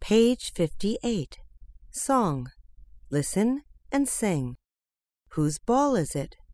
Page 58. Song. Listen and sing. Whose ball is it?